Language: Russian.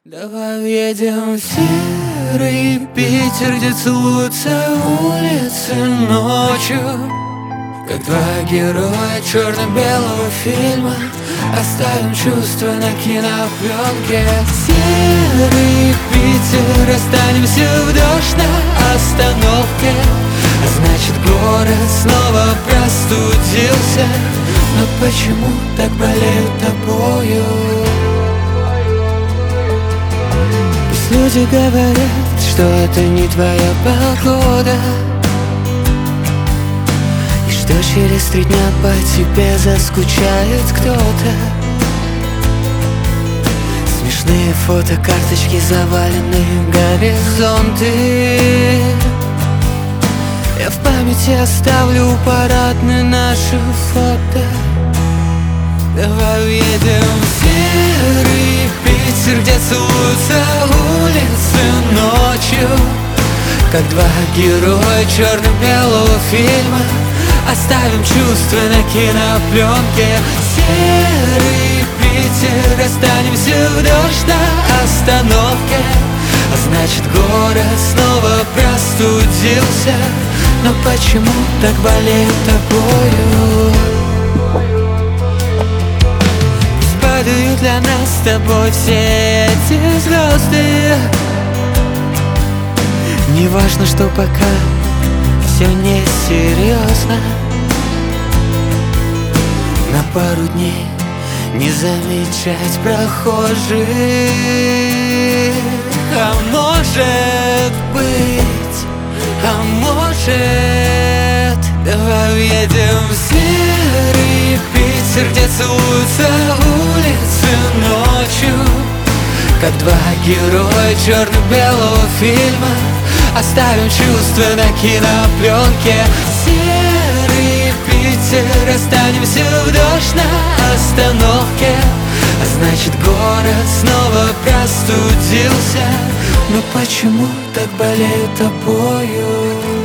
Давай въедем в серый Питер, где целуются улицы ночью, как два героя черно-белого фильма. Оставим чувства на кинопленке. Серый Питер, останемся в дождь на остановке. А значит, город снова простудился. Но почему так болеют тобою? Пусть люди говорят, что это не твоя погода, и что через 3 дня по тебе заскучает кто-то. Смешные фотокарточки, завалены горизонты. Я в памяти оставлю парадные наши фото. Давай уедем в серый Питер, где целуются улицы ночью, как два героя черно-белого фильма. Оставим чувства на кинопленке. Серый Питер, останемся в дождь на остановке. А значит, город снова простудился. Но почему так болеют тобою? Пусть падают для нас с тобой все эти звезды. Не важно, что пока все несерьезно. На пару дней не замечать прохожих. А может быть, а может, давай уедем в серый Питер, где целуются улицы ночью, как два героя черно-белого фильма. Оставим чувства на кинопленке. Серый Питер, останемся в дождь на остановке. А значит, город снова простудился. Но почему так болеют тобою?